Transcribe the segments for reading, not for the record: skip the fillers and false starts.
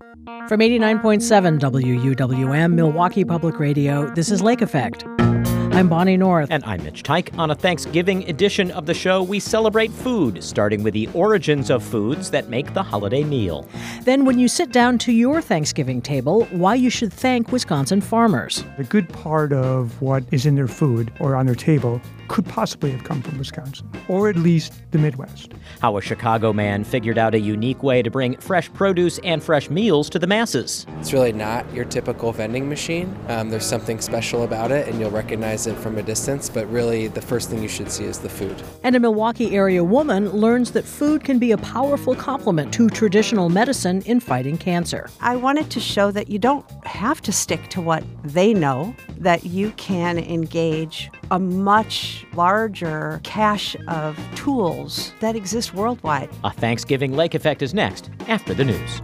From 89.7 WUWM, Milwaukee Public Radio, this is Lake Effect. I'm Bonnie North. And I'm Mitch Teich. On a Thanksgiving edition of the show, we celebrate food, starting with the origins of foods that make the holiday meal. Then when you sit down to your Thanksgiving table, why you should thank Wisconsin farmers. A good part of what is in their food or on their table could possibly have come from Wisconsin, or at least the Midwest. How a Chicago man figured out a unique way to bring fresh produce and fresh meals to the masses. It's really not your typical vending machine. There's something special about it, and you'll recognize it from a distance, but really the first thing you should see is the food. And a Milwaukee area woman learns that food can be a powerful complement to traditional medicine in fighting cancer. I wanted to show that you don't have to stick to what they know, that you can engage a much larger cache of tools that exist worldwide. A Thanksgiving Lake Effect is next, after the news.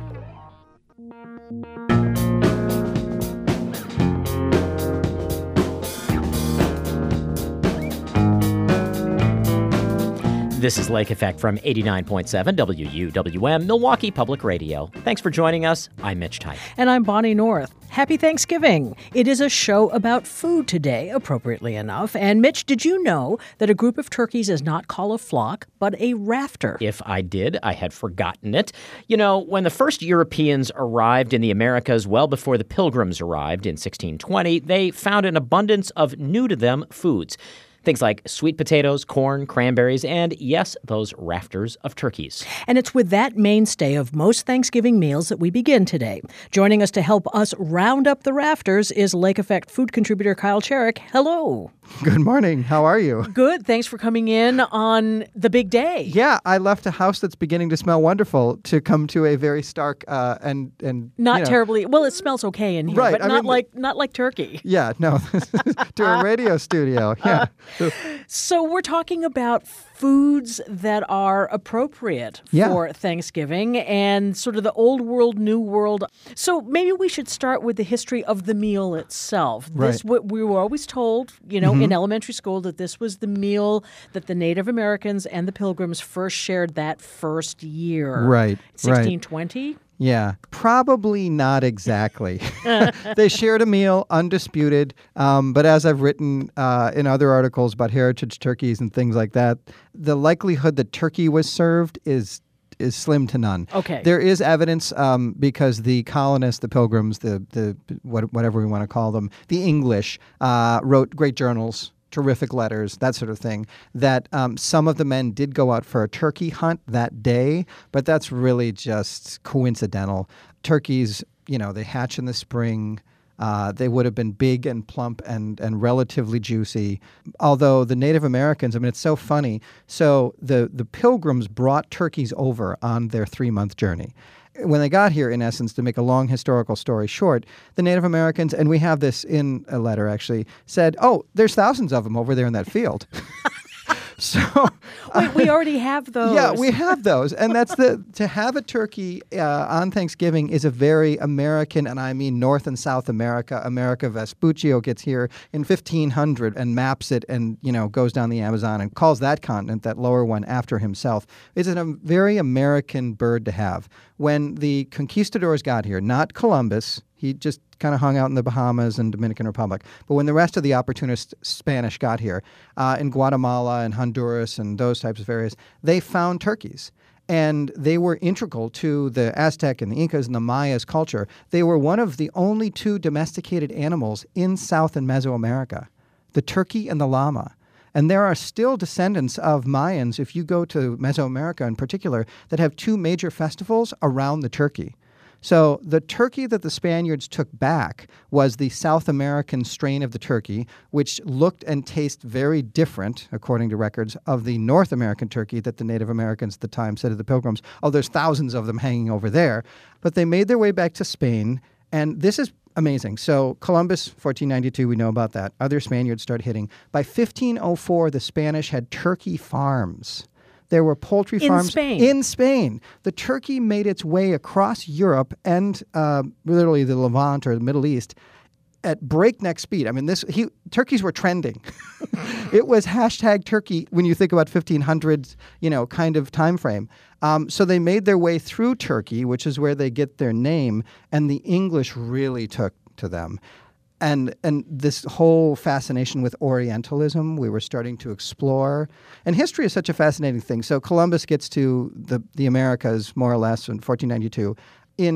This is Lake Effect from 89.7 WUWM, Milwaukee Public Radio. Thanks for joining us. I'm Mitch Teich. And I'm Bonnie North. Happy Thanksgiving. It is a show about food today, appropriately enough. And Mitch, did you know that a group of turkeys is not called a flock, but a rafter? If I did, I had forgotten it. You know, when the first Europeans arrived in the Americas well before the Pilgrims arrived in 1620, they found an abundance of new-to-them foods. Things like sweet potatoes, corn, cranberries, and, yes, those rafters of turkeys. And it's with that mainstay of most Thanksgiving meals that we begin today. Joining us to help us round up the rafters is Lake Effect food contributor Kyle Cherrick. Hello. Good morning. How are you? Good. Thanks for coming in on the big day. Yeah, I left a house that's beginning to smell wonderful to come to a very stark and not terribly. Well, it smells okay in here, right, but not like turkey. Yeah, no, to a radio studio. Yeah. So we're talking about foods that are appropriate for Thanksgiving and sort of the old world, new world. So maybe we should start with the history of the meal itself. Right. We were always told, in elementary school that this was the meal that the Native Americans and the Pilgrims first shared that first year. Right. 1620? Yeah, probably not exactly. They shared a meal, undisputed, but as I've written in other articles about heritage turkeys and things like that, the likelihood that turkey was served is slim to none. Okay. There is evidence because the colonists, the Pilgrims, the whatever we want to call them, the English, wrote great journals, terrific letters, that sort of thing, that some of the men did go out for a turkey hunt that day, but that's really just coincidental. Turkeys, they hatch in the spring. They would have been big and plump and relatively juicy. Although the Native Americans, it's so funny. So the Pilgrims brought turkeys over on their 3-month journey. When they got here, in essence, to make a long historical story short, the Native Americans, and we have this in a letter actually, said, "Oh, there's thousands of them over there in that field." So wait, we already have those. Yeah, we have those. And that's to have a turkey on Thanksgiving is a very American, and I mean North and South America. America Vespuccio gets here in 1500 and maps it and, goes down the Amazon and calls that continent, that lower one, after himself. It's a very American bird to have. When the conquistadors got here, not Columbus, he just kind of hung out in the Bahamas and Dominican Republic. But when the rest of the opportunist Spanish got here, in Guatemala and Honduras and those types of areas, they found turkeys. And they were integral to the Aztec and the Incas and the Mayas culture. They were one of the only 2 domesticated animals in South and Mesoamerica, the turkey and the llama. And there are still descendants of Mayans, if you go to Mesoamerica in particular, that have 2 major festivals around the turkey. So the turkey that the Spaniards took back was the South American strain of the turkey, which looked and tasted very different, according to records, of the North American turkey that the Native Americans at the time said to the Pilgrims. Oh, there's thousands of them hanging over there. But they made their way back to Spain, and this is amazing. So Columbus, 1492, we know about that. Other Spaniards start hitting. By 1504, the Spanish had turkey farms. There were poultry farms in Spain. The turkey made its way across Europe and literally the Levant or the Middle East at breakneck speed. I mean, turkeys were trending. It was hashtag turkey when you think about 1500s, kind of time frame. So they made their way through Turkey, which is where they get their name, and the English really took to them. And this whole fascination with Orientalism, we were starting to explore. And history is such a fascinating thing. So Columbus gets to the Americas more or less in 1492. In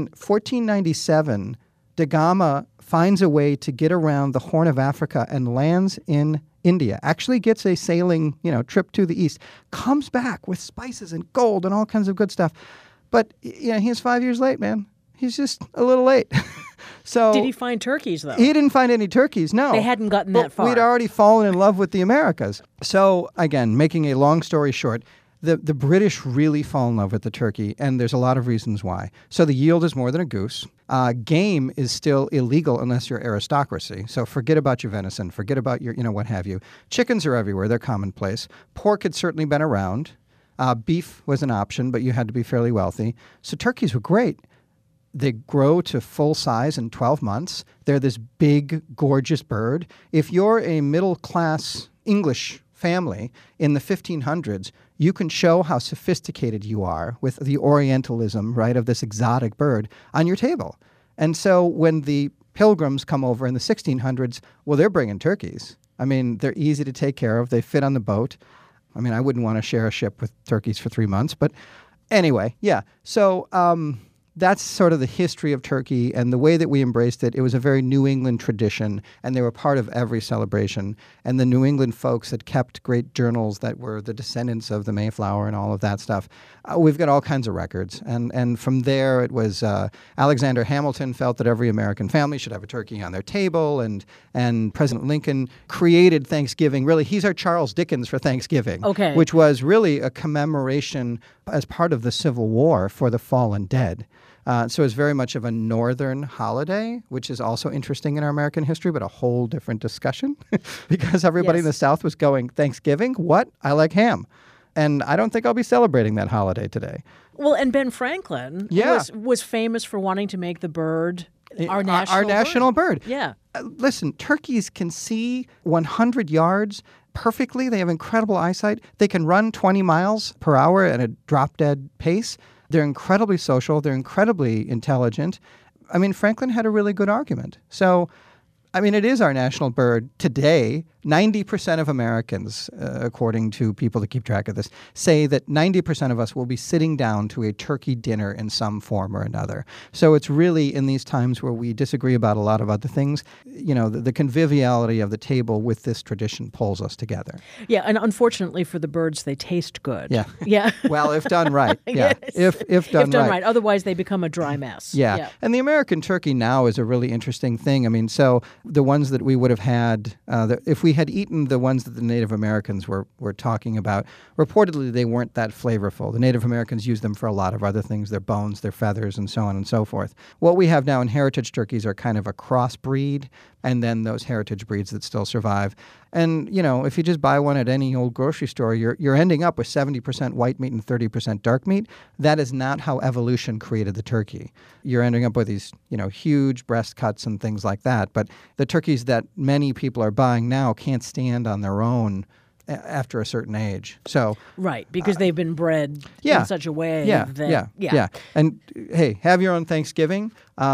1497, Da Gama finds a way to get around the Horn of Africa and lands in India, actually gets a sailing, trip to the east, comes back with spices and gold and all kinds of good stuff. But he's 5 years late, man. He's just a little late. So did he find turkeys, though? He didn't find any turkeys, no. They hadn't gotten that far. We'd already fallen in love with the Americas. So, again, making a long story short, the British really fall in love with the turkey, and there's a lot of reasons why. So the yield is more than a goose. Game is still illegal unless you're aristocracy. So forget about your venison. Forget about your, what have you. Chickens are everywhere. They're commonplace. Pork had certainly been around. Beef was an option, but you had to be fairly wealthy. So turkeys were great. They grow to full size in 12 months. They're this big, gorgeous bird. If you're a middle-class English family in the 1500s, you can show how sophisticated you are with the Orientalism, right, of this exotic bird on your table. And so when the Pilgrims come over in the 1600s, well, they're bringing turkeys. I mean, they're easy to take care of. They fit on the boat. I mean, I wouldn't want to share a ship with turkeys for 3 months. But anyway, yeah. So that's sort of the history of turkey and the way that we embraced it. It was a very New England tradition, and they were part of every celebration. And the New England folks had kept great journals that were the descendants of the Mayflower and all of that stuff. We've got all kinds of records. And from there, it was Alexander Hamilton felt that every American family should have a turkey on their table, and President Lincoln created Thanksgiving. Really, he's our Charles Dickens for Thanksgiving, which was really a commemoration as part of the Civil War for the fallen dead. So it's very much of a northern holiday, which is also interesting in our American history, but a whole different discussion because everybody in the South was going, Thanksgiving? What? I like ham. And I don't think I'll be celebrating that holiday today. Well, and Ben Franklin was famous for wanting to make the bird our national bird. Yeah. Listen, turkeys can see 100 yards perfectly. They have incredible eyesight. They can run 20 miles per hour at a drop-dead pace. They're incredibly social. They're incredibly intelligent. I mean, Franklin had a really good argument. So, I mean, it is our national bird today. 90% of Americans, according to people that keep track of this, say that 90% of us will be sitting down to a turkey dinner in some form or another. So it's really in these times where we disagree about a lot of other things, the conviviality of the table with this tradition pulls us together. Yeah, and unfortunately for the birds, they taste good. Yeah. Yeah. Well, if done right. Yeah. Yes. If done right. Otherwise, they become a dry mess. Yeah. And the American turkey now is a really interesting thing. I mean, so the ones that we would have had, if we had eaten the ones that the Native Americans were talking about, reportedly they weren't that flavorful. The Native Americans used them for a lot of other things, their bones, their feathers, and so on and so forth. What we have now in heritage turkeys are kind of a crossbreed, and then those heritage breeds that still survive. And, if you just buy one at any old grocery store, you're ending up with 70% white meat and 30% dark meat. That is not how evolution created the turkey. You're ending up with these, huge breast cuts and things like that. But the turkeys that many people are buying now can't stand on their own after a certain age. So right, because they've been bred in such a way that And hey, have your own Thanksgiving.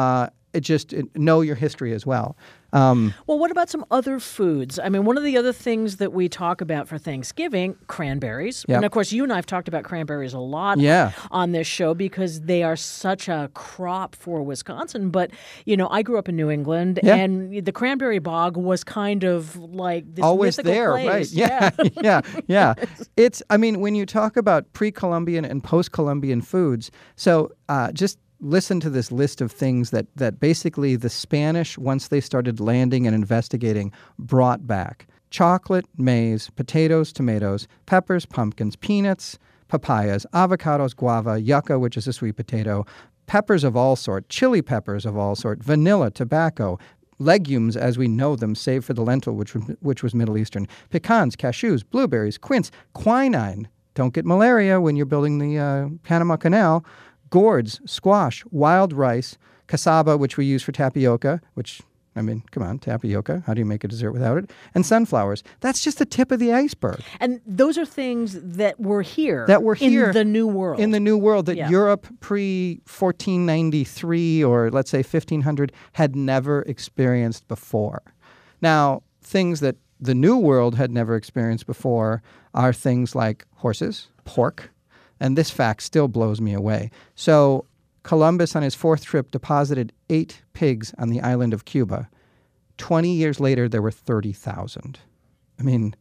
Know your history as well. Well, what about some other foods? I mean, one of the other things that we talk about for Thanksgiving, cranberries. Yep. And, of course, you and I have talked about cranberries a lot on this show because they are such a crop for Wisconsin. But, I grew up in New England, and the cranberry bog was kind of like this always mythical there, place. Right? Yeah. It's, when you talk about pre-Columbian and post-Columbian foods, so just listen to this list of things that basically the Spanish, once they started landing and investigating, brought back. Chocolate, maize, potatoes, tomatoes, peppers, pumpkins, peanuts, papayas, avocados, guava, yucca, which is a sweet potato, peppers of all sort, chili peppers of all sort, vanilla, tobacco, legumes as we know them, save for the lentil, which was Middle Eastern, pecans, cashews, blueberries, quince, quinine. Don't get malaria when you're building the Panama Canal. Gourds, squash, wild rice, cassava, which we use for tapioca, which I mean, come on, tapioca. How do you make a dessert without it? And sunflowers. That's just the tip of the iceberg. And those are things that were here. In the New World. In the New World that Yeah. Europe pre-1493 or let's say 1500 had never experienced before. Now, things that the New World had never experienced before are things like horses, pork, and this fact still blows me away. So Columbus on his fourth trip deposited 8 pigs on the island of Cuba. 20 years later, there were 30,000. I mean,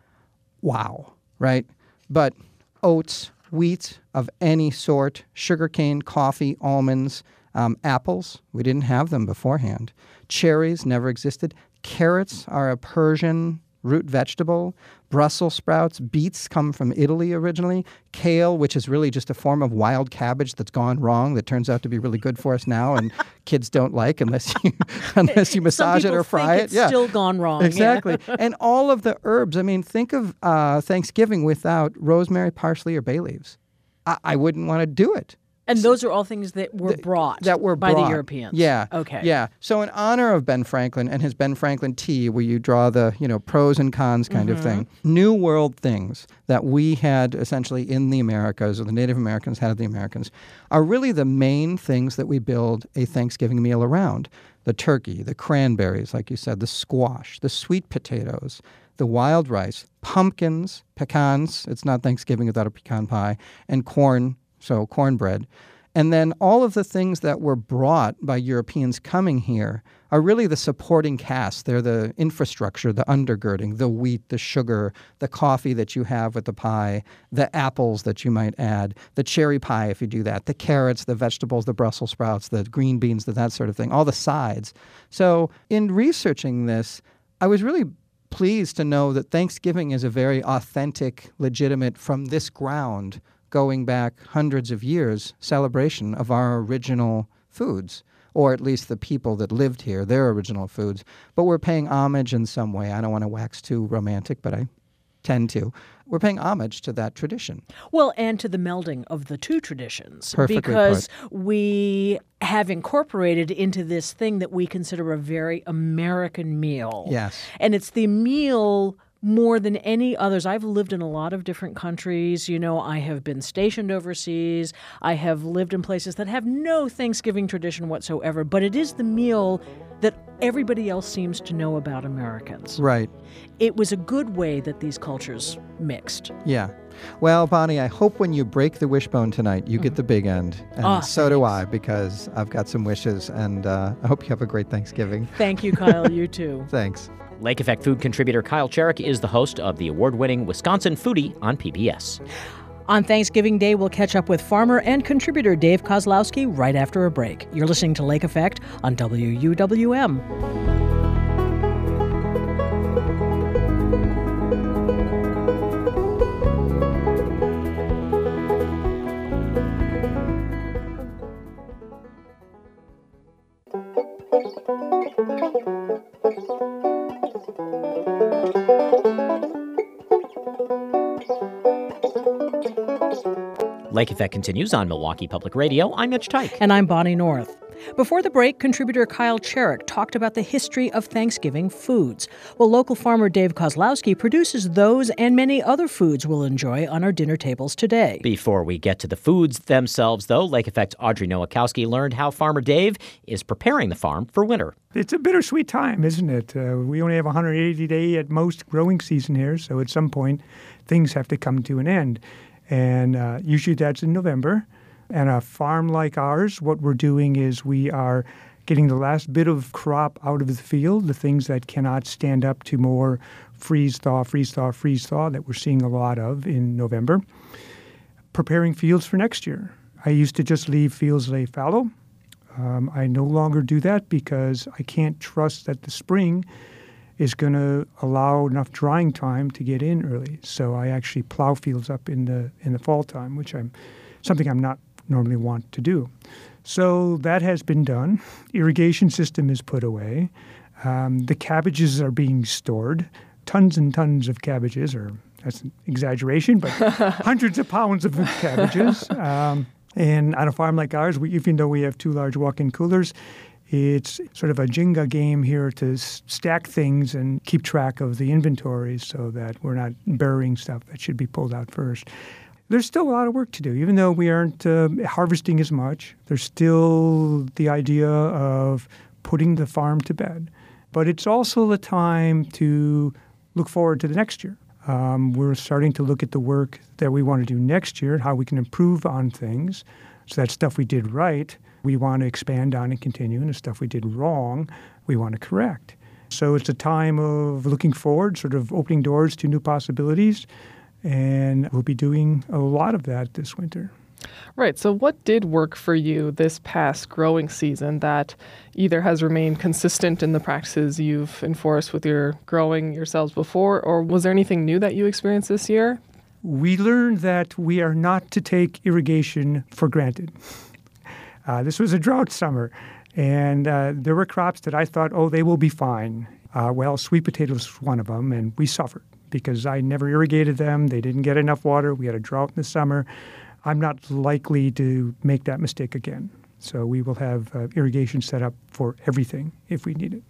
wow, right? But oats, wheat of any sort, sugarcane, coffee, almonds, apples, we didn't have them beforehand. Cherries never existed. Carrots are a Persian root vegetable. Brussels sprouts, beets come from Italy originally. Kale, which is really just a form of wild cabbage that's gone wrong that turns out to be really good for us now and kids don't like unless you massage it or fry it. It's still gone wrong. Exactly. Yeah. And all of the herbs. I mean, think of Thanksgiving without rosemary, parsley, or bay leaves. I wouldn't want to do it. And those are all things that were brought by the Europeans. Yeah. Okay. Yeah. So in honor of Ben Franklin and his Ben Franklin tea, where you draw the, pros and cons kind of thing, New World things that we had essentially in the Americas, or the Native Americans had of the Americans, are really the main things that we build a Thanksgiving meal around. The turkey, the cranberries, like you said, the squash, the sweet potatoes, the wild rice, pumpkins, pecans, it's not Thanksgiving without a pecan pie, and corn, so cornbread. And then all of the things that were brought by Europeans coming here are really the supporting cast. They're the infrastructure, the undergirding, the wheat, the sugar, the coffee that you have with the pie, the apples that you might add, the cherry pie if you do that, the carrots, the vegetables, the Brussels sprouts, the green beans, that sort of thing, all the sides. So in researching this, I was really pleased to know that Thanksgiving is a very authentic, legitimate, from this ground, going back hundreds of years, celebration of our original foods, or at least the people that lived here, their original foods. But we're paying homage in some way. I don't want to wax too romantic, but I tend to. We're paying homage to that tradition. Well, and to the melding of the two traditions. Perfectly because put. we have incorporated into this thing that we consider a very American meal. Yes. And it's the meal more than any others. I've lived in a lot of different countries. I have been stationed overseas. I have lived in places that have no Thanksgiving tradition whatsoever, but it is the meal that everybody else seems to know about Americans. Right. It was a good way that these cultures mixed. Yeah. Well, Bonnie, I hope when you break the wishbone tonight, you get the big end. And so do I, because I've got some wishes, and I hope you have a great Thanksgiving. Thank you, Kyle. You too. Thanks. Lake Effect food contributor Kyle Cherrick is the host of the award-winning Wisconsin Foodie on PBS. On Thanksgiving Day, we'll catch up with farmer and contributor Dave Kozlowski right after a break. You're listening to Lake Effect on WUWM. Lake Effect continues on Milwaukee Public Radio. I'm Mitch Tyke. And I'm Bonnie North. Before the break, contributor Kyle Cherrick talked about the history of Thanksgiving foods. Well, local farmer Dave Kozlowski produces those and many other foods we'll enjoy on our dinner tables today. Before we get to the foods themselves, though, Lake Effect's Audrey Nowakowski learned how Farmer Dave is preparing the farm for winter. It's a bittersweet time, isn't it? We only have 180-day at most growing season here, so at some point things have to come to an end. And usually that's in November. And a farm like ours, what we're doing is we are getting the last bit of crop out of the field, the things that cannot stand up to more freeze-thaw that we're seeing a lot of in November. Preparing fields for next year. I used to just leave fields lay fallow. I no longer do that because I can't trust that the spring is going to allow enough drying time to get in early. So I actually plow fields up in the fall time, which something I'm not normally want to do. So that has been done. Irrigation system is put away. The cabbages are being stored. Tons and tons of cabbages, or that's an exaggeration, but hundreds of pounds of cabbages. And on a farm like ours, even though we have 2 large walk-in coolers, It's sort of a Jenga game here to stack things and keep track of the inventories so that we're not burying stuff that should be pulled out first. There's still a lot of work to do. Even though we aren't harvesting as much, there's still the idea of putting the farm to bed. But it's also the time to look forward to the next year. We're starting to look at the work that we want to do next year and how we can improve on things. So that stuff we did right, we want to expand on and continue, and the stuff we did wrong, we want to correct. So it's a time of looking forward, sort of opening doors to new possibilities, and we'll be doing a lot of that this winter. Right. So what did work for you this past growing season that either has remained consistent in the practices you've enforced with your growing yourselves before, or was there anything new that you experienced this year? We learned that we are not to take irrigation for granted. This was a drought summer, and there were crops that I thought, they will be fine. Well, sweet potatoes was one of them, and we suffered because I never irrigated them. They didn't get enough water. We had a drought in the summer. I'm not likely to make that mistake again. So we will have irrigation set up for everything if we need it.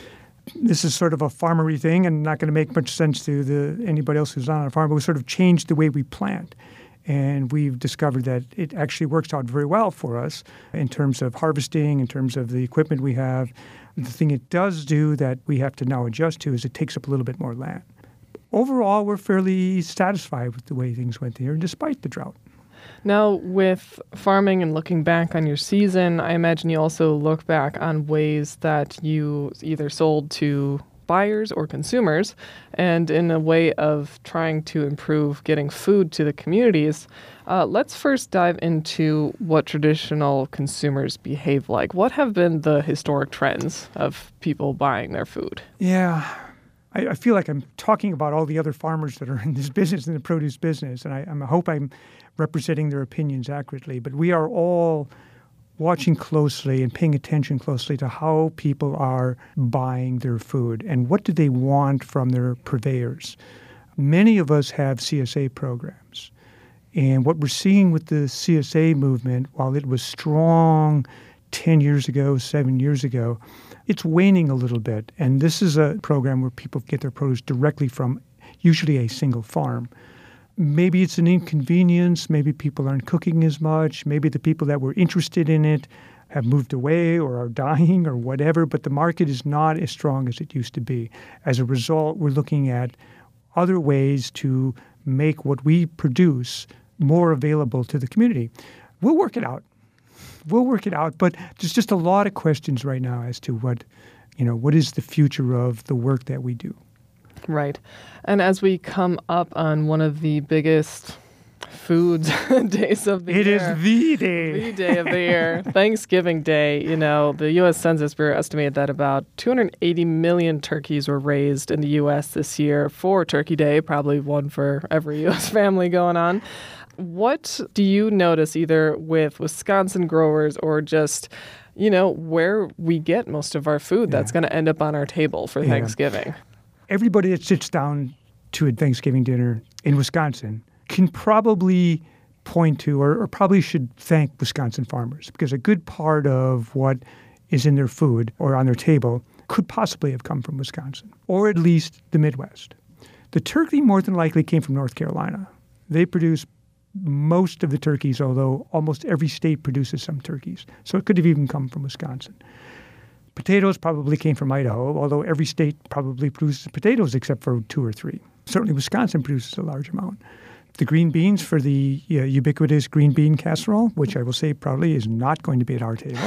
This is sort of a farmery thing and not going to make much sense to anybody else who's not on a farm, but we sort of changed the way we plant. And we've discovered that it actually works out very well for us in terms of harvesting, in terms of the equipment we have. The thing it does do that we have to now adjust to is it takes up a little bit more land. Overall, we're fairly satisfied with the way things went here, despite the drought. Now, with farming and looking back on your season, I imagine you also look back on ways that you either sold to buyers or consumers, and in a way of trying to improve getting food to the communities. Let's first dive into what traditional consumers behave like. What have been the historic trends of people buying their food? Yeah, I feel like I'm talking about all the other farmers that are in this business, in the produce business, and I hope I'm representing their opinions accurately. But we are all watching closely and paying attention closely to how people are buying their food and what do they want from their purveyors. Many of us have CSA programs. And what we're seeing with the CSA movement, while it was strong 10 years ago, 7 years ago, it's waning a little bit. And this is a program where people get their produce directly from usually a single farm. Maybe it's an inconvenience. Maybe people aren't cooking as much. Maybe the people that were interested in it have moved away or are dying or whatever, but the market is not as strong as it used to be. As a result, we're looking at other ways to make what we produce more available to the community. We'll work it out. But there's just a lot of questions right now as to what is the future of the work that we do. Right. And as we come up on one of the biggest foods days of the year. It is the day. The day of the year. Thanksgiving Day. The U.S. Census Bureau estimated that about 280 million turkeys were raised in the U.S. this year for Turkey Day, probably one for every U.S. family going on. What do you notice either with Wisconsin growers or just, where we get most of our food that's going to end up on our table for Thanksgiving? Everybody that sits down to a Thanksgiving dinner in Wisconsin can probably point to or probably should thank Wisconsin farmers, because a good part of what is in their food or on their table could possibly have come from Wisconsin, or at least the Midwest. The turkey more than likely came from North Carolina. They produce most of the turkeys, although almost every state produces some turkeys. So it could have even come from Wisconsin. Potatoes probably came from Idaho, although every state probably produces potatoes except for 2 or 3. Certainly Wisconsin produces a large amount. The green beans for the ubiquitous green bean casserole, which I will say proudly is not going to be at our table,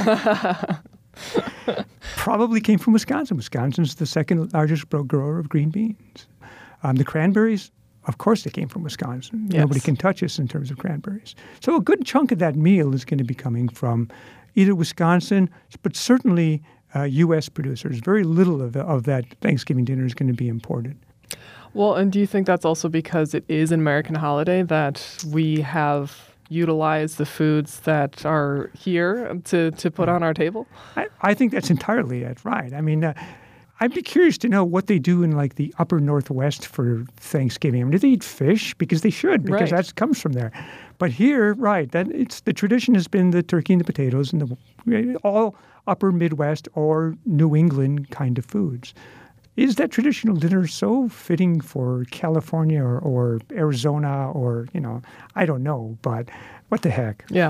probably came from Wisconsin. Wisconsin's the second largest grower of green beans. The cranberries, of course, they came from Wisconsin. Yes. Nobody can touch us in terms of cranberries. So a good chunk of that meal is going to be coming from either Wisconsin, but certainly U.S. producers. Very little of that Thanksgiving dinner is going to be imported. Well, and do you think that's also because it is an American holiday that we have utilized the foods that are here to put on our table? I think that's entirely it, right. I mean, I'd be curious to know what they do in like the upper Northwest for Thanksgiving. I mean, do they eat fish? Because they should, because that comes from there. But here, right, the tradition has been the turkey and the potatoes and all upper Midwest or New England kind of foods. Is that traditional dinner so fitting for California or Arizona or, I don't know, but what the heck? Yeah.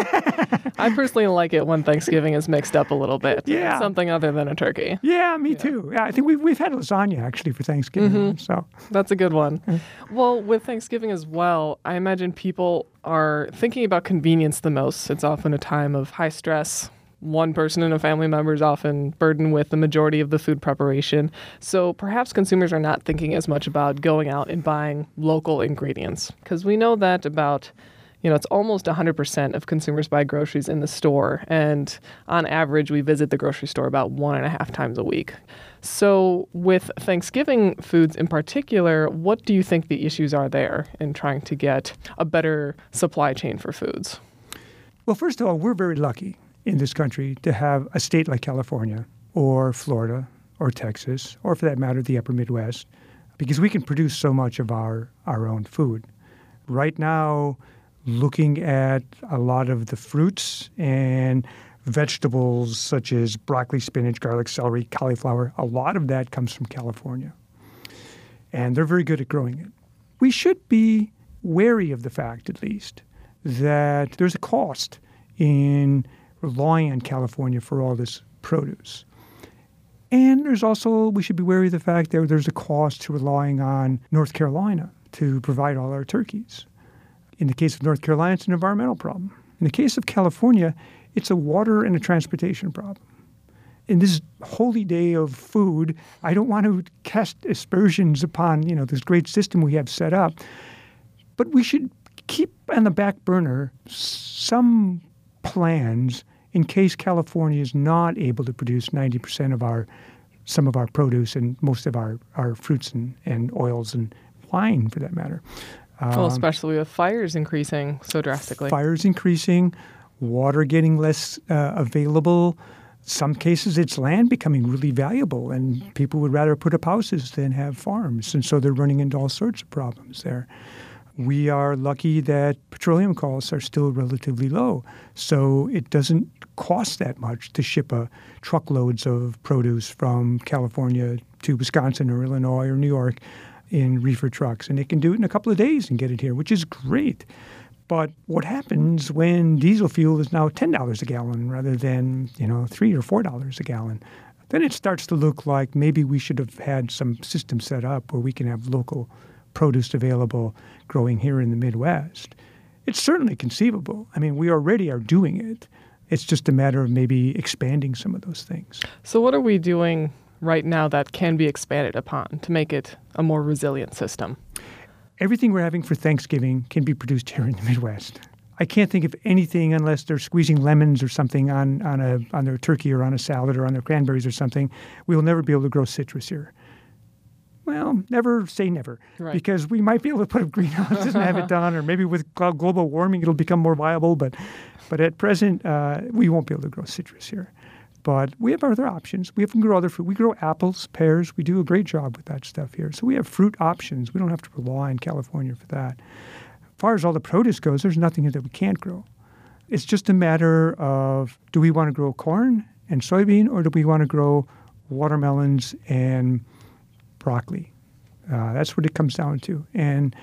I personally like it when Thanksgiving is mixed up a little bit. Yeah. Something other than a turkey. Yeah, me too. Yeah, I think we've had lasagna actually for Thanksgiving. So that's a good one. Well, with Thanksgiving as well, I imagine people are thinking about convenience the most. It's often a time of high stress. One person in a family member is often burdened with the majority of the food preparation. So perhaps consumers are not thinking as much about going out and buying local ingredients. Because we know that it's almost 100% of consumers buy groceries in the store. And on average, we visit the grocery store about 1.5 times a week. So with Thanksgiving foods in particular, what do you think the issues are there in trying to get a better supply chain for foods? Well, first of all, we're very lucky in this country to have a state like California or Florida or Texas, or for that matter, the upper Midwest, because we can produce so much of our own food. Right now, looking at a lot of the fruits and vegetables such as broccoli, spinach, garlic, celery, cauliflower, a lot of that comes from California. And they're very good at growing it. We should be wary of the fact, at least, that there's a cost in relying on California for all this produce. And we should be wary of the fact that there's a cost to relying on North Carolina to provide all our turkeys. In the case of North Carolina, it's an environmental problem. In the case of California, it's a water and a transportation problem. In this holy day of food, I don't want to cast aspersions upon, this great system we have set up, but we should keep on the back burner some plans in case California is not able to produce 90% of some of our produce and most of our fruits and oils and wine, for that matter. Well, especially with fires increasing so drastically. Fires increasing, water getting less available. Some cases, it's land becoming really valuable, and people would rather put up houses than have farms, and so they're running into all sorts of problems there. We are lucky that petroleum costs are still relatively low, so it doesn't cost that much to ship truckloads of produce from California to Wisconsin or Illinois or New York in reefer trucks. And they can do it in a couple of days and get it here, which is great. But what happens when diesel fuel is now $10 a gallon rather than, $3 or $4 a gallon? Then it starts to look like maybe we should have had some system set up where we can have local produce available growing here in the Midwest. It's certainly conceivable. I mean, we already are doing it. It's just a matter of maybe expanding some of those things. So what are we doing right now that can be expanded upon to make it a more resilient system? Everything we're having for Thanksgiving can be produced here in the Midwest. I can't think of anything unless they're squeezing lemons or something on their turkey or on a salad or on their cranberries or something. We will never be able to grow citrus here. Well, never say never, right? Because we might be able to put up greenhouses and have it done, or maybe with global warming it'll become more viable. But at present, we won't be able to grow citrus here. But we have other options. We can grow other fruit. We grow apples, pears. We do a great job with that stuff here. So we have fruit options. We don't have to rely on California for that. As far as all the produce goes, there's nothing that we can't grow. It's just a matter of, do we want to grow corn and soybean, or do we want to grow watermelons and broccoli? That's what it comes down to. And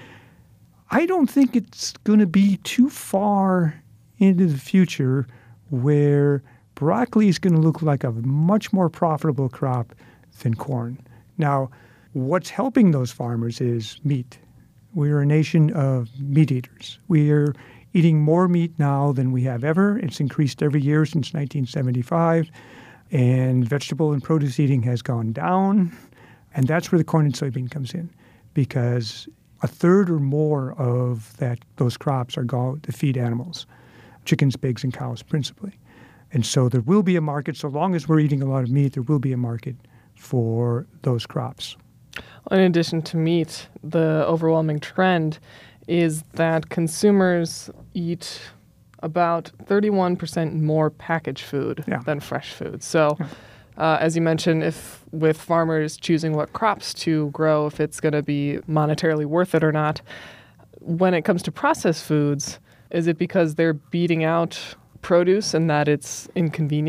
I don't think it's going to be too far into the future where broccoli is going to look like a much more profitable crop than corn. Now, what's helping those farmers is meat. We're a nation of meat eaters. We are eating more meat now than we have ever. It's increased every year since 1975. And vegetable and produce eating has gone down. And that's where the corn and soybean comes in, because a third or more of those crops are going to feed animals, chickens, pigs, and cows principally. And so there will be a market. So long as we're eating a lot of meat, there will be a market for those crops. In addition to meat, the overwhelming trend is that consumers eat about 31% more packaged food than fresh food. So as you mentioned, if with farmers choosing what crops to grow, if it's going to be monetarily worth it or not, when it comes to processed foods, is it because they're beating out produce and that it's inconvenient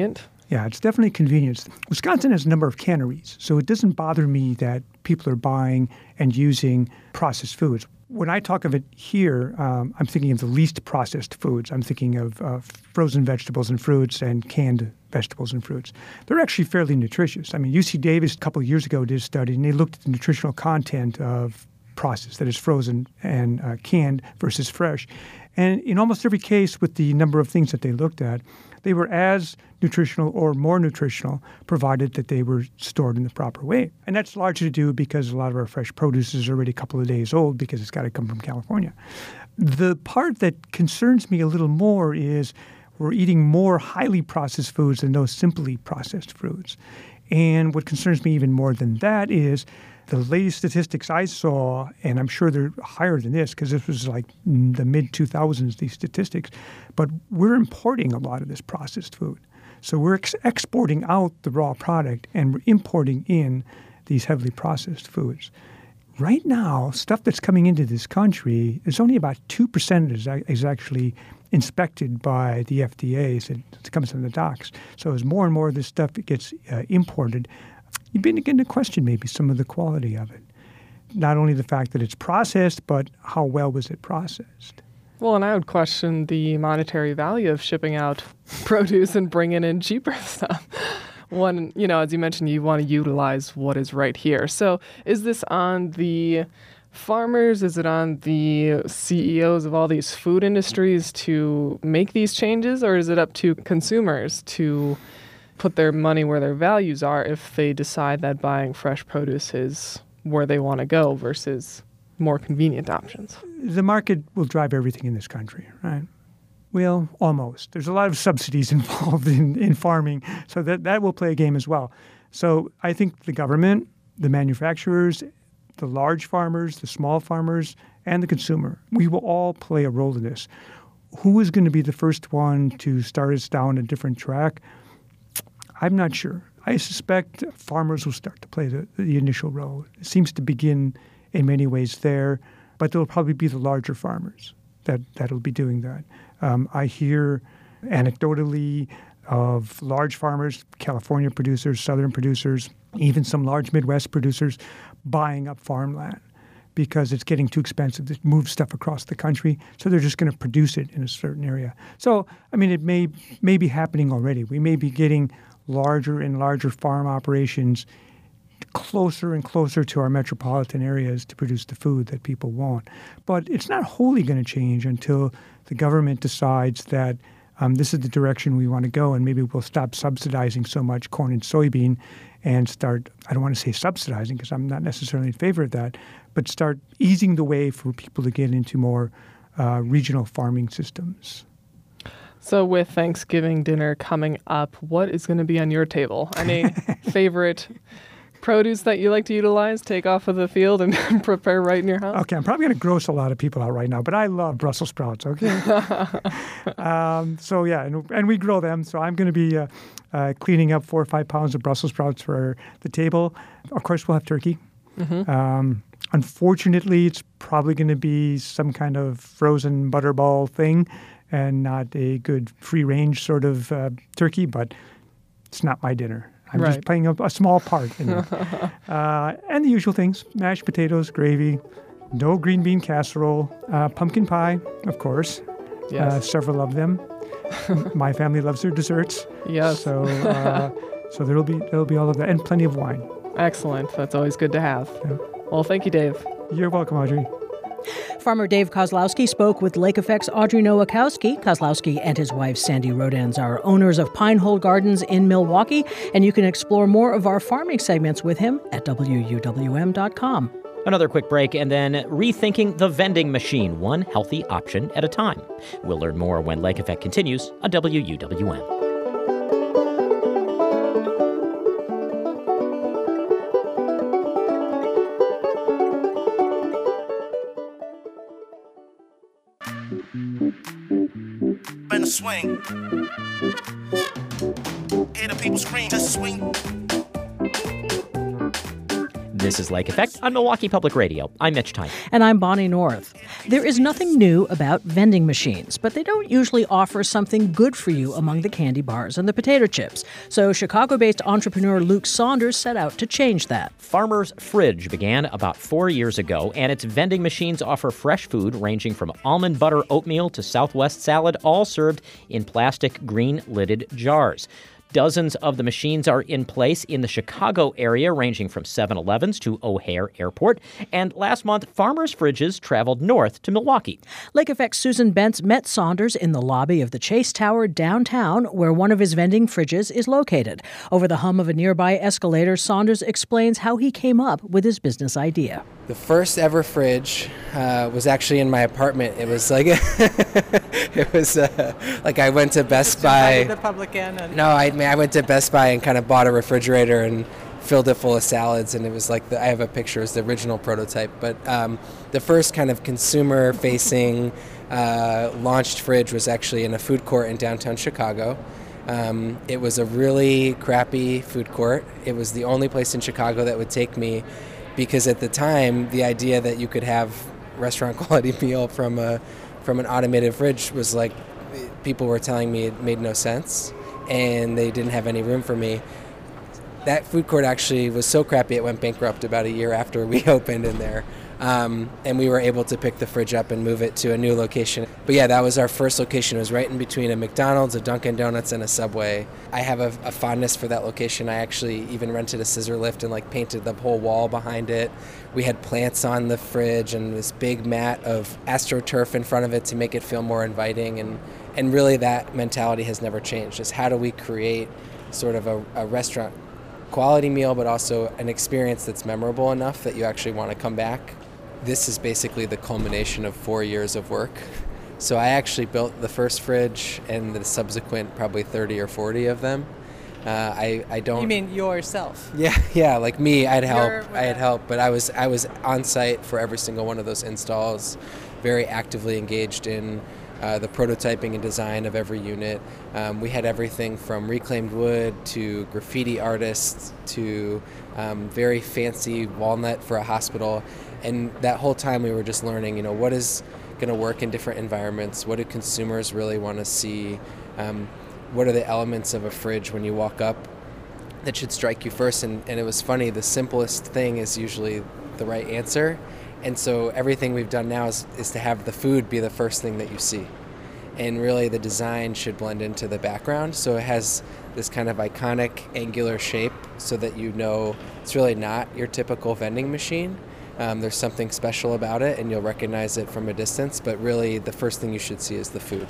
Yeah, it's definitely convenience. Wisconsin has a number of canneries, so it doesn't bother me that people are buying and using processed foods. When I talk of it here, I'm thinking of the least processed foods. I'm thinking of frozen vegetables and fruits and canned vegetables and fruits. They're actually fairly nutritious. I mean, UC Davis a couple of years ago did a study, and they looked at the nutritional content of processed, that is frozen and canned versus fresh. And in almost every case with the number of things that they looked at, they were as nutritional or more nutritional, provided that they were stored in the proper way. And that's largely to do because a lot of our fresh produce is already a couple of days old because it's got to come from California. The part that concerns me a little more is we're eating more highly processed foods than those simply processed foods. And what concerns me even more than that is the latest statistics I saw, and I'm sure they're higher than this because this was like the mid-2000s, these statistics, but we're importing a lot of this processed food. So we're exporting out the raw product and we're importing in these heavily processed foods. Right now, stuff that's coming into this country, is only about 2% is actually inspected by the FDA as it comes from the docks. So as more and more of this stuff gets imported, you begin to question maybe some of the quality of it. Not only the fact that it's processed, but how well was it processed? Well, and I would question the monetary value of shipping out produce and bringing in cheaper stuff. One, as you mentioned, you want to utilize what is right here. So is this on the farmers? Is it on the CEOs of all these food industries to make these changes? Or is it up to consumers to put their money where their values are if they decide that buying fresh produce is where they want to go versus more convenient options? The market will drive everything in this country, right? Well, almost. There's a lot of subsidies involved in farming, so that will play a game as well. So I think the government, the manufacturers, the large farmers, the small farmers, and the consumer, we will all play a role in this. Who is going to be the first one to start us down a different track? I'm not sure. I suspect farmers will start to play the initial role. It seems to begin in many ways there, but they'll probably be the larger farmers that'll be doing that. I hear anecdotally of large farmers, California producers, southern producers, even some large Midwest producers buying up farmland because it's getting too expensive to move stuff across the country. So they're just going to produce it in a certain area. So, I mean, it may be happening already. We may be getting larger and larger farm operations closer and closer to our metropolitan areas to produce the food that people want. But it's not wholly going to change until the government decides that this is the direction we want to go, and maybe we'll stop subsidizing so much corn and soybean and start, I don't want to say subsidizing because I'm not necessarily in favor of that, but start easing the way for people to get into more regional farming systems. So with Thanksgiving dinner coming up, what is going to be on your table? Any favorite produce that you like to utilize, take off of the field and prepare right in your house? Okay, I'm probably going to gross a lot of people out right now, but I love Brussels sprouts, okay? So yeah, and we grow them, so I'm going to be cleaning up 4 or 5 pounds of Brussels sprouts for the table. Of course, we'll have turkey. Mm-hmm. Unfortunately, it's probably going to be some kind of frozen butterball thing and not a good free-range sort of turkey, but it's not my dinner. I'm just playing a small part in it. And the usual things, mashed potatoes, gravy, no green bean casserole, pumpkin pie, of course, several of them. My family loves their desserts. Yes. So there'll be all of that, and plenty of wine. Excellent. That's always good to have. Yeah. Well, thank you, Dave. You're welcome, Audrey. Farmer Dave Kozlowski spoke with Lake Effect's Audrey Nowakowski. Kozlowski and his wife, Sandy Rodans, are owners of Pinehole Gardens in Milwaukee, and you can explore more of our farming segments with him at WUWM.com. Another quick break, and then rethinking the vending machine, one healthy option at a time. We'll learn more when Lake Effect continues on WUWM. Swing. Hear the people scream, just swing. This is Lake Effect on Milwaukee Public Radio. I'm Mitch Tyne. And I'm Bonnie North. There is nothing new about vending machines, but they don't usually offer something good for you among the candy bars and the potato chips. So Chicago-based entrepreneur Luke Saunders set out to change that. Farmer's Fridge began about 4 years ago, and its vending machines offer fresh food ranging from almond butter oatmeal to Southwest salad, all served in plastic green-lidded jars. Dozens of the machines are in place in the Chicago area, ranging from 7-Elevens to O'Hare Airport. And last month, Farmers' Fridges traveled north to Milwaukee. Lake Effect's Susan Bentz met Saunders in the lobby of the Chase Tower downtown, where one of his vending fridges is located. Over the hum of a nearby escalator, Saunders explains how he came up with his business idea. The first ever fridge was actually in my apartment. It was like like I went to Best Buy. The public in and... No, I went to Best Buy and kind of bought a refrigerator and filled it full of salads, and it was like I have a picture. It's the original prototype, but the first kind of consumer-facing launched fridge was actually in a food court in downtown Chicago. It was a really crappy food court. It was the only place in Chicago that would take me, because at the time, the idea that you could have restaurant quality meal from an automated fridge was like, people were telling me it made no sense, and they didn't have any room for me. That food court actually was so crappy it went bankrupt about a year after we opened in there. And we were able to pick the fridge up and move it to a new location. But yeah, that was our first location. It was right in between a McDonald's, a Dunkin' Donuts, and a Subway. I have a fondness for that location. I actually even rented a scissor lift and like painted the whole wall behind it. We had plants on the fridge and this big mat of AstroTurf in front of it to make it feel more inviting. And really that mentality has never changed. Is how do we create sort of a restaurant quality meal, but also an experience that's memorable enough that you actually want to come back. This is basically the culmination of 4 years of work. So I actually built the first fridge and the subsequent probably 30 or 40 of them. I don't. You mean yourself? Yeah, like me, I had help, but I was on site for every single one of those installs, very actively engaged in the prototyping and design of every unit. We had everything from reclaimed wood to graffiti artists to very fancy walnut for a hospital. And that whole time we were just learning, what is going to work in different environments? What do consumers really want to see? What are the elements of a fridge when you walk up that should strike you first? And it was funny, the simplest thing is usually the right answer. And so everything we've done now is to have the food be the first thing that you see. And really the design should blend into the background. So it has this kind of iconic angular shape so that it's really not your typical vending machine. There's something special about it, and you'll recognize it from a distance, but really the first thing you should see is the food.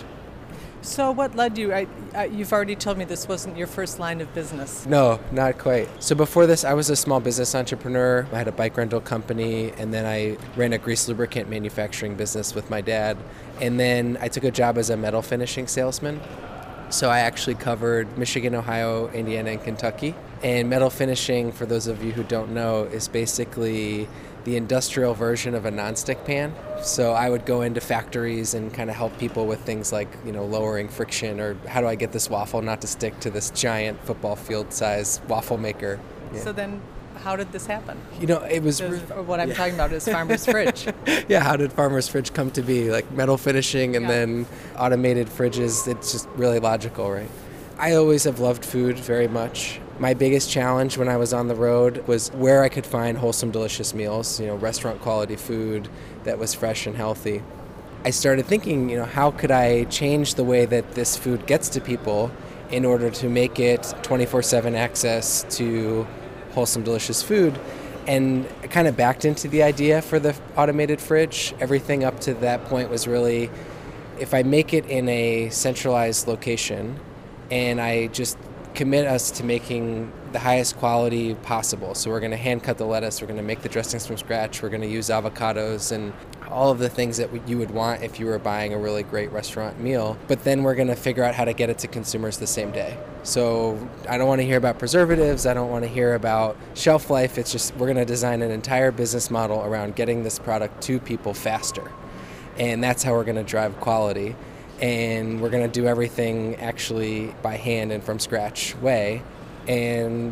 So what led you? You've already told me this wasn't your first line of business. No, not quite. So before this, I was a small business entrepreneur. I had a bike rental company, and then I ran a grease lubricant manufacturing business with my dad. And then I took a job as a metal finishing salesman. So I actually covered Michigan, Ohio, Indiana, and Kentucky. And metal finishing, for those of you who don't know, is basically the industrial version of a nonstick pan. So I would go into factories and kind of help people with things like, lowering friction, or how do I get this waffle not to stick to this giant football field size waffle maker. Yeah. So then how did this happen? It was... What I'm talking about is Farmer's Fridge. Yeah, how did Farmer's Fridge come to be? Like metal finishing and then automated fridges, it's just really logical, right? I always have loved food very much. My biggest challenge when I was on the road was where I could find wholesome, delicious meals, restaurant quality food that was fresh and healthy. I started thinking, how could I change the way that this food gets to people in order to make it 24/7 access to wholesome, delicious food? And I kind of backed into the idea for the automated fridge. Everything up to that point was really, if I make it in a centralized location and I just commit us to making the highest quality possible. So we're going to hand cut the lettuce, we're going to make the dressings from scratch, we're going to use avocados and all of the things that you would want if you were buying a really great restaurant meal. But then we're going to figure out how to get it to consumers the same day. So I don't want to hear about preservatives, I don't want to hear about shelf life. It's just we're going to design an entire business model around getting this product to people faster. And that's how we're going to drive quality. And we're going to do everything actually by hand and from scratch way. And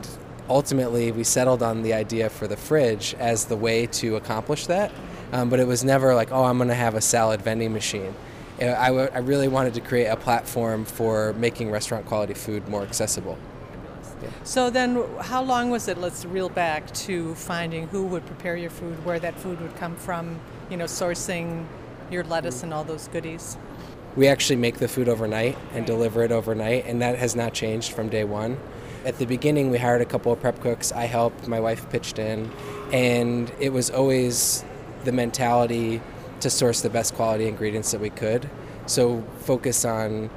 ultimately we settled on the idea for the fridge as the way to accomplish that. But it was never like, oh, I'm going to have a salad vending machine. I really wanted to create a platform for making restaurant quality food more accessible. Yeah. So then how long was it, let's reel back, to finding who would prepare your food, where that food would come from, sourcing your lettuce and all those goodies? We actually make the food overnight and deliver it overnight, and that has not changed from day one. At the beginning, we hired a couple of prep cooks. I helped, my wife pitched in, and it was always the mentality to source the best quality ingredients that we could. So focus on,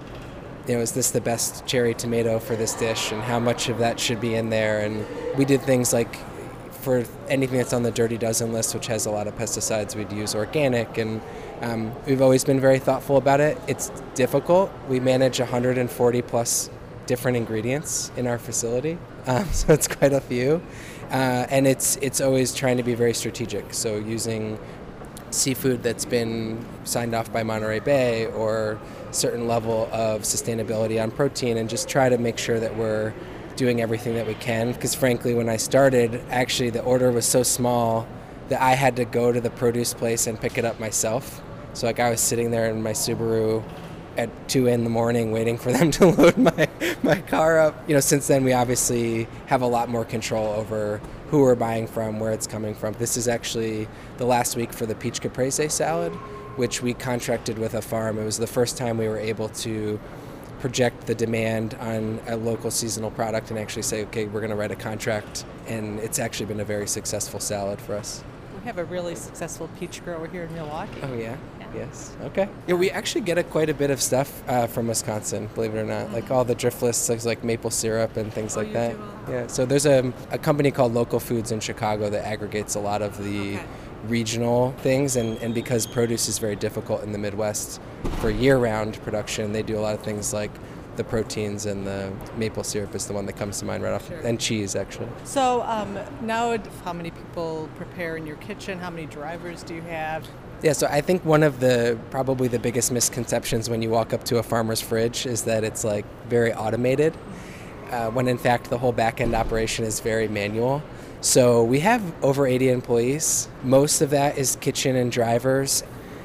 is this the best cherry tomato for this dish, and how much of that should be in there? And we did things like, for anything that's on the Dirty Dozen list, which has a lot of pesticides, we'd use organic, and we've always been very thoughtful about it. It's difficult. We manage 140 plus different ingredients in our facility, so it's quite a few. And it's always trying to be very strategic, so using seafood that's been signed off by Monterey Bay, or certain level of sustainability on protein, and just try to make sure that we're doing everything that we can. Because frankly, when I started, actually the order was so small that I had to go to the produce place and pick it up myself. So I was sitting there in my Subaru at 2 a.m. waiting for them to load my car up. Since then we obviously have a lot more control over who we're buying from, where it's coming from. This is actually the last week for the peach caprese salad, which we contracted with a farm. It was the first time we were able to project the demand on a local seasonal product and actually say, okay, we're going to write a contract, and it's actually been a very successful salad for us. We have a really successful peach grower here in Milwaukee. Oh, yeah? Yes. Okay. Yeah, we actually get quite a bit of stuff from Wisconsin, believe it or not. Like all the Driftless, things like maple syrup and things like that. Yeah. So there's a company called Local Foods in Chicago that aggregates a lot of the regional things, and because produce is very difficult in the Midwest for year-round production, they do a lot of things like the proteins, and the maple syrup is the one that comes to mind right off, and cheese actually. So now how many people prepare in your kitchen? How many drivers do you have? Yeah, so I think one of probably the biggest misconceptions when you walk up to a farmer's fridge is that it's like very automated, when in fact the whole back-end operation is very manual. So we have over 80 employees. Most of that is kitchen and drivers.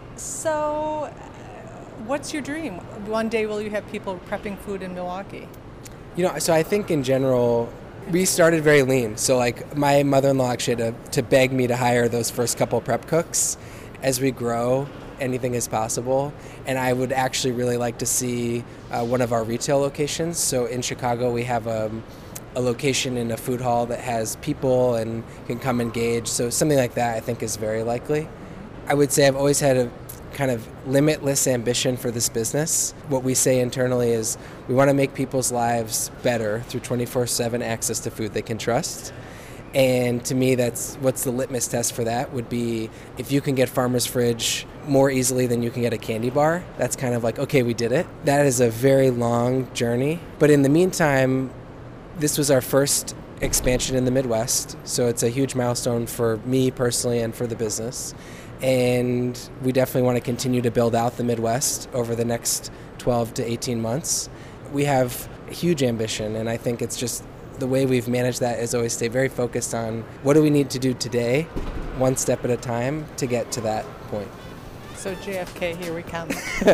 So what's your dream? One day will you have people prepping food in Milwaukee? So I think in general, we started very lean. So like my mother-in-law actually had to beg me to hire those first couple prep cooks. As we grow, anything is possible. And I would actually really like to see one of our retail locations. So in Chicago, we have a location in a food hall that has people and can come engage. So something like that I think is very likely. I would say I've always had a kind of limitless ambition for this business. What we say internally is we want to make people's lives better through 24/7 access to food they can trust. And to me, that's what's the litmus test for that would be if you can get Farmer's Fridge more easily than you can get a candy bar. That's kind of like, okay, we did it. That is a very long journey. But in the meantime, this was our first expansion in the Midwest. So it's a huge milestone for me personally and for the business. And we definitely want to continue to build out the Midwest over the next 12 to 18 months. We have huge ambition, and I think it's just the way we've managed that is always stay very focused on what do we need to do today, one step at a time, to get to that point. So JFK, here we come.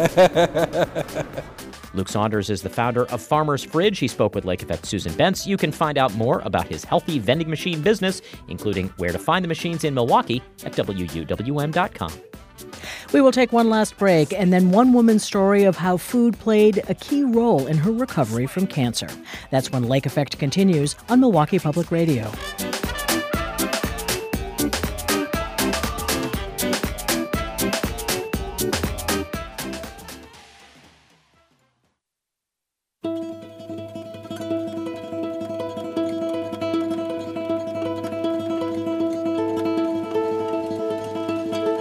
Luke Saunders is the founder of Farmer's Fridge. He spoke with Lake Effect's Susan Bentz. You can find out more about his healthy vending machine business, including where to find the machines in Milwaukee, at WUWM.com. We will take one last break, and then one woman's story of how food played a key role in her recovery from cancer. That's when Lake Effect continues on Milwaukee Public Radio.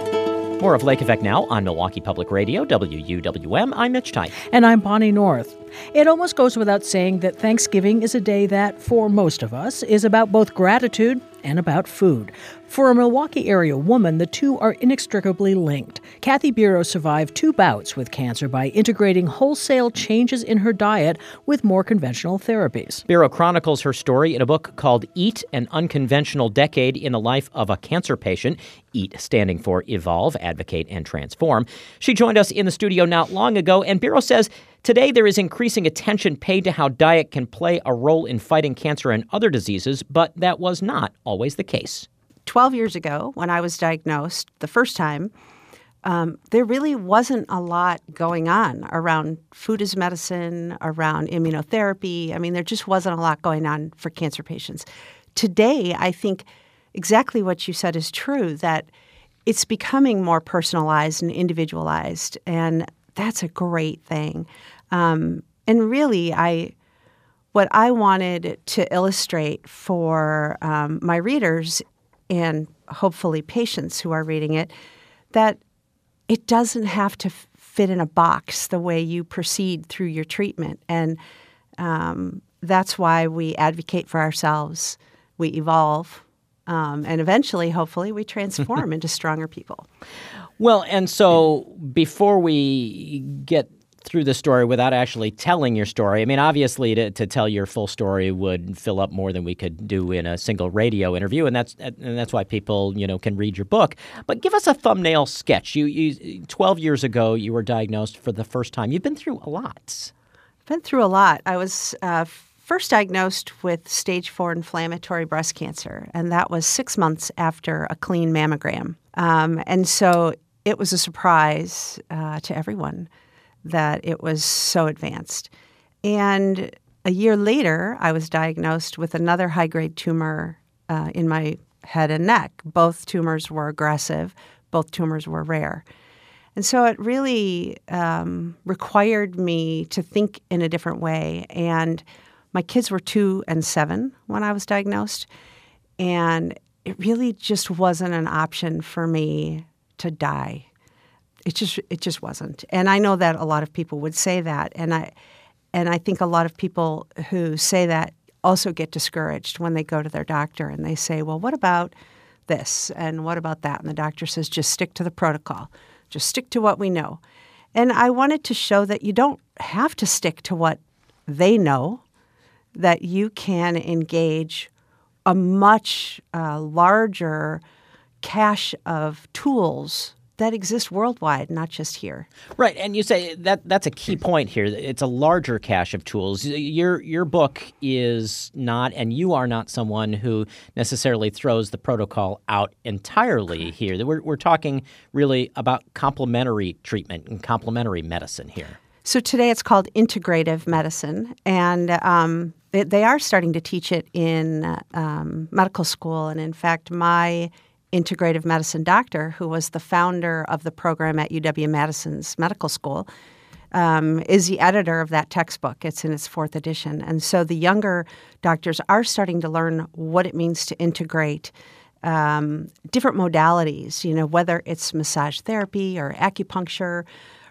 More of Lake Effect now on Milwaukee Public Radio, WUWM. I'm Mitch Tyke. And I'm Bonnie North. It almost goes without saying that Thanksgiving is a day that, for most of us, is about both gratitude and about food. For a Milwaukee area woman, the two are inextricably linked. Kathy Biro survived 2 bouts with cancer by integrating wholesale changes in her diet with more conventional therapies. Biro chronicles her story in a book called Eat, An Unconventional Decade in the Life of a Cancer Patient. EAT standing for Evolve, Advocate, and Transform. She joined us in the studio not long ago, and Biro says today there is increasing attention paid to how diet can play a role in fighting cancer and other diseases, but that was not always the case. 12 years ago, when I was diagnosed the first time, there really wasn't a lot going on around food as medicine, around immunotherapy. I mean, there just wasn't a lot going on for cancer patients. Today, I think exactly what you said is true, that it's becoming more personalized and individualized, and that's a great thing. And really, what I wanted to illustrate for my readers and hopefully patients who are reading it, that it doesn't have to fit in a box the way you proceed through your treatment. And that's why we advocate for ourselves, we evolve, and eventually, hopefully, we transform into stronger people. Well, and so before we get through the story without actually telling your story, I mean, obviously to tell your full story would fill up more than we could do in a single radio interview, and that's why people, can read your book. But give us a thumbnail sketch. You 12 years ago, you were diagnosed for the first time. You've been through a lot. I've been through a lot. I was first diagnosed with stage 4 inflammatory breast cancer, and that was 6 months after a clean mammogram. And so it was a surprise to everyone that it was so advanced. And a year later, I was diagnosed with another high-grade tumor in my head and neck. Both tumors were aggressive. Both tumors were rare. And so it really required me to think in a different way. And my kids were 2 and 7 when I was diagnosed. And it really just wasn't an option for me to die. It just wasn't. And I know that a lot of people would say that. And I think a lot of people who say that also get discouraged when they go to their doctor and they say, well, what about this? And what about that? And the doctor says, just stick to the protocol. Just stick to what we know. And I wanted to show that you don't have to stick to what they know, that you can engage a much larger cache of tools that exist worldwide, not just here. Right, and you say that's a key point here. It's a larger cache of tools. Your book is not, and you are not someone who necessarily throws the protocol out entirely here. We're talking really about complementary treatment and complementary medicine here. So today it's called integrative medicine, and they are starting to teach it in medical school. And in fact, my integrative medicine doctor, who was the founder of the program at UW-Madison's medical school, is the editor of that textbook. It's in its 4th edition. And so the younger doctors are starting to learn what it means to integrate different modalities, whether it's massage therapy or acupuncture,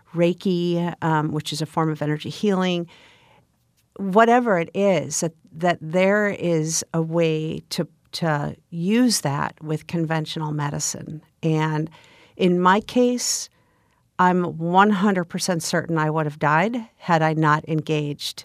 Reiki, which is a form of energy healing, whatever it is, that there is a way to use that with conventional medicine. And in my case, I'm 100% certain I would have died had I not engaged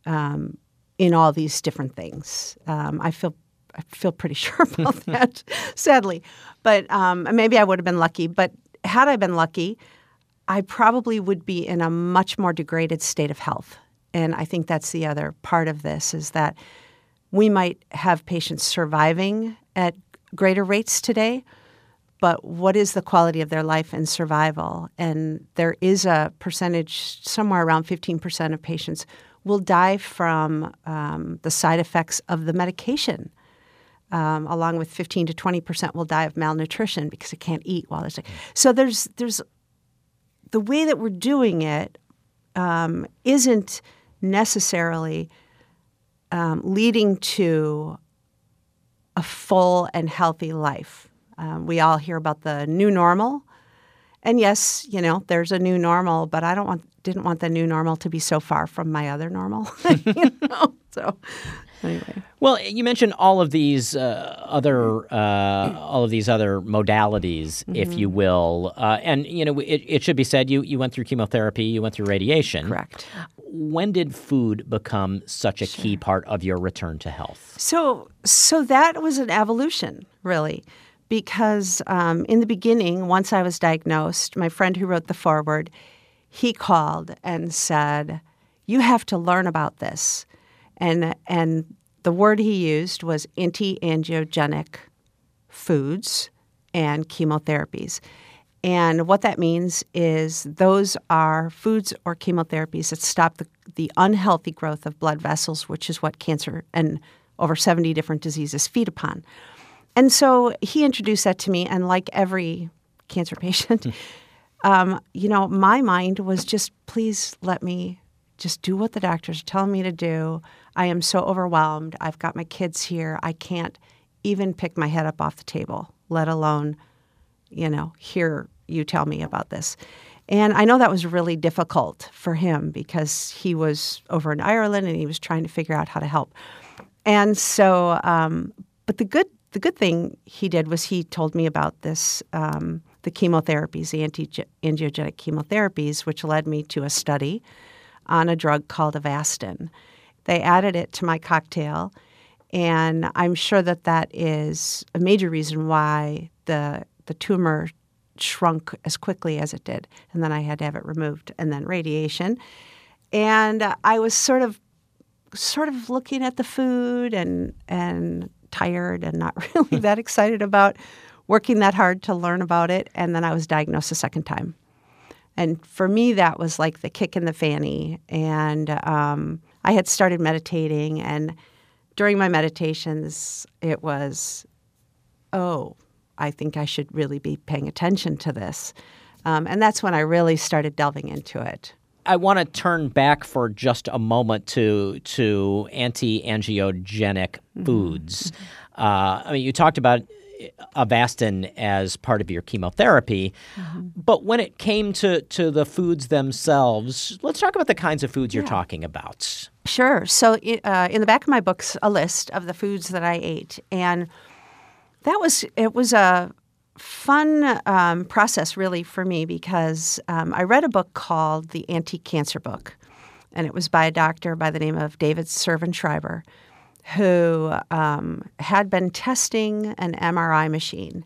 in all these different things. I feel pretty sure about that, sadly. But maybe I would have been lucky. But had I been lucky, I probably would be in a much more degraded state of health. And I think that's the other part of this, is that we might have patients surviving at greater rates today, but what is the quality of their life and survival? And there is a percentage, somewhere around 15% of patients will die from the side effects of the medication, along with 15 to 20% will die of malnutrition because they can't eat while they're sick. So there's the way that we're doing it isn't necessarily leading to a full and healthy life. We all hear about the new normal, And yes, there's a new normal, but I didn't want the new normal to be so far from my other normal. So anyway. Well, you mentioned all of these other modalities, if you will, and it should be said you went through chemotherapy, you went through radiation. Correct. When did food become such a key part of your return to health? So that was an evolution, really. Because in the beginning, once I was diagnosed, my friend who wrote the foreword, he called and said, "You have to learn about this." And the word he used was anti-angiogenic foods and chemotherapies. And what that means is those are foods or chemotherapies that stop the unhealthy growth of blood vessels, which is what cancer and over 70 different diseases feed upon. And so he introduced that to me, and like every cancer patient, my mind was just, please let me just do what the doctors are telling me to do. I am so overwhelmed. I've got my kids here. I can't even pick my head up off the table, let alone, hear you tell me about this. And I know that was really difficult for him because he was over in Ireland and he was trying to figure out how to help. And so, but the good thing he did was he told me about this, the chemotherapies, the anti-angiogenic chemotherapies, which led me to a study on a drug called Avastin. They added it to my cocktail, and I'm sure that is a major reason why the tumor shrunk as quickly as it did. And then I had to have it removed, and then radiation. And I was sort of looking at the food and tired and not really that excited about working that hard to learn about it. And then I was diagnosed a second time. And for me, that was like the kick in the fanny. And I had started meditating. And during my meditations, it was, I think I should really be paying attention to this. And that's when I really started delving into it. I want to turn back for just a moment to anti-angiogenic foods. You talked about Avastin as part of your chemotherapy, but when it came to the foods themselves, let's talk about the kinds of foods you're talking about. Sure. So in the back of my book's a list of the foods that I ate, and it was a fun process really for me because I read a book called The Anti-Cancer Book, and it was by a doctor by the name of David Servan-Schreiber, who had been testing an MRI machine,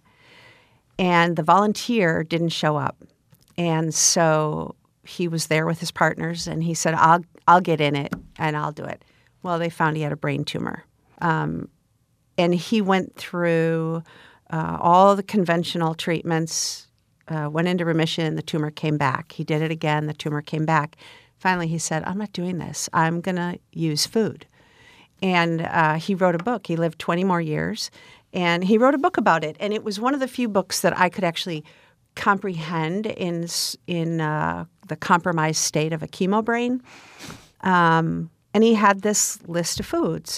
and the volunteer didn't show up. And so he was there with his partners, and he said, I'll get in it, and I'll do it. Well, they found he had a brain tumor. And he went through all the conventional treatments, went into remission, the tumor came back. He did it again, the tumor came back. Finally, he said, I'm not doing this. I'm going to use food. And he wrote a book. He lived 20 more years, and he wrote a book about it. And it was one of the few books that I could actually comprehend in the compromised state of a chemo brain. And he had this list of foods,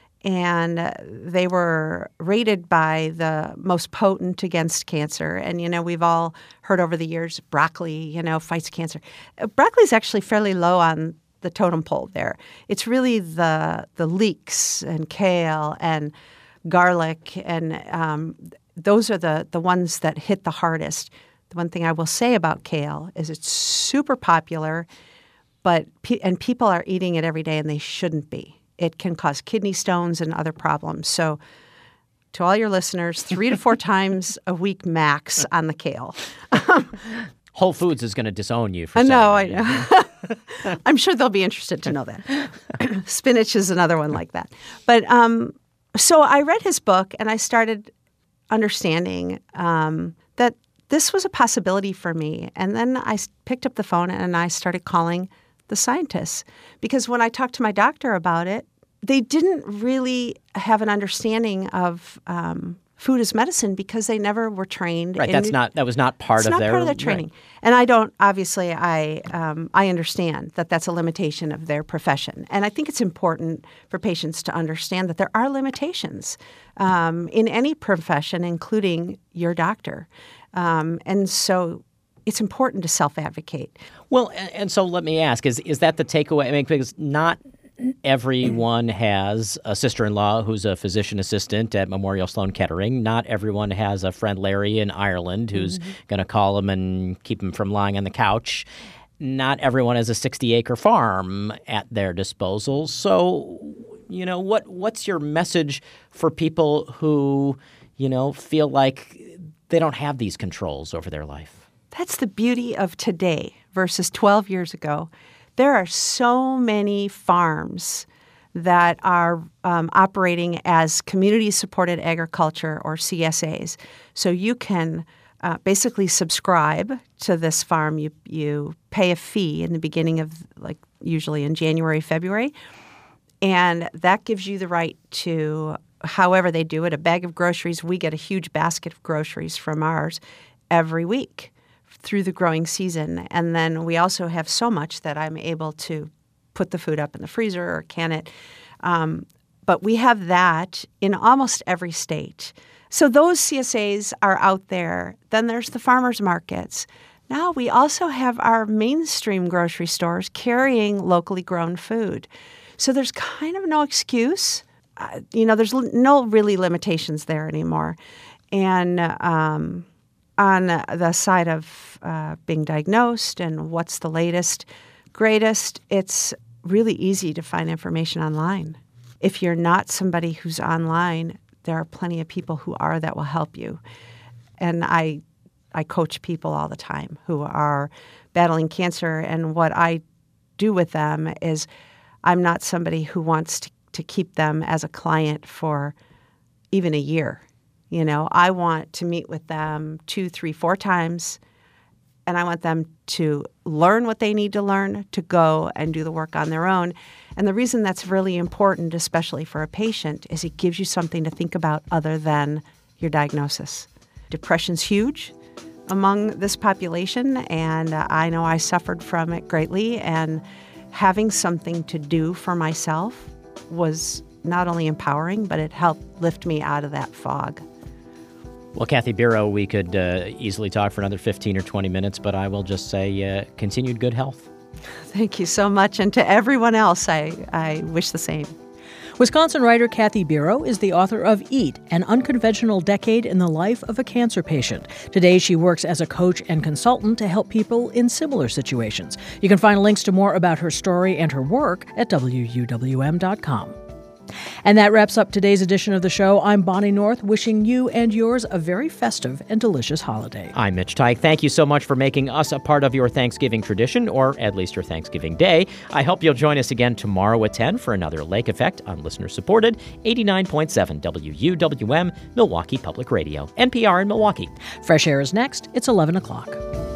and they were rated by the most potent against cancer. And, we've all heard over the years, broccoli, fights cancer. Broccoli is actually fairly low on the totem pole there. It's really the leeks and kale and garlic, and those are the ones that hit the hardest. The one thing I will say about kale is it's super popular, and people are eating it every day, and they shouldn't be. It can cause kidney stones and other problems. So to all your listeners, 3 to 4 times a week max on the kale. Whole Foods is going to disown you for saying that. I know. I'm sure they'll be interested to know that. Spinach is another one like that. But so I read his book, and I started understanding that this was a possibility for me. And then I picked up the phone, and I started calling the scientists. Because when I talked to my doctor about it, they didn't really have an understanding of food as medicine because they never were trained. Right, that was not part of their training. Right. And I don't, obviously, I understand that that's a limitation of their profession. And I think it's important for patients to understand that there are limitations in any profession, including your doctor. And so it's important to self-advocate. Well, and so let me ask, is that the takeaway? I mean, because not everyone has a sister-in-law who's a physician assistant at Memorial Sloan Kettering. Not everyone has a friend Larry in Ireland who's going to call him and keep him from lying on the couch. Not everyone has a 60-acre farm at their disposal. So, what's your message for people who, feel like they don't have these controls over their life? That's the beauty of today versus 12 years ago. There are so many farms that are operating as community-supported agriculture or CSAs. So you can basically subscribe to this farm. You pay a fee in the beginning of, usually in January, February, and that gives you the right to, however they do it, a bag of groceries. We get a huge basket of groceries from ours every week through the growing season. And then we also have so much that I'm able to put the food up in the freezer or can it. But we have that in almost every state. So those CSAs are out there. Then there's the farmers markets. Now we also have our mainstream grocery stores carrying locally grown food. So there's kind of no excuse. There's no really limitations there anymore. And on the side of being diagnosed and what's the latest, greatest, it's really easy to find information online. If you're not somebody who's online, there are plenty of people who are that will help you. And I coach people all the time who are battling cancer, and what I do with them is I'm not somebody who wants to keep them as a client for even a year. I want to meet with them 2, 3, 4 times, and I want them to learn what they need to learn to go and do the work on their own. And the reason that's really important, especially for a patient, is it gives you something to think about other than your diagnosis. Depression's huge among this population, and I know I suffered from it greatly, and having something to do for myself was not only empowering, but it helped lift me out of that fog. Well, Kathy Biro, we could easily talk for another 15 or 20 minutes, but I will just say continued good health. Thank you so much. And to everyone else, I wish the same. Wisconsin writer Kathy Biro is the author of Eat, an unconventional decade in the life of a cancer patient. Today, she works as a coach and consultant to help people in similar situations. You can find links to more about her story and her work at WUWM.com. And that wraps up today's edition of the show. I'm Bonnie North, wishing you and yours a very festive and delicious holiday. I'm Mitch Teich. Thank you so much for making us a part of your Thanksgiving tradition, or at least your Thanksgiving Day. I hope you'll join us again tomorrow at 10 for another Lake Effect on listener-supported 89.7 WUWM, Milwaukee Public Radio, NPR in Milwaukee. Fresh Air is next. It's 11 o'clock.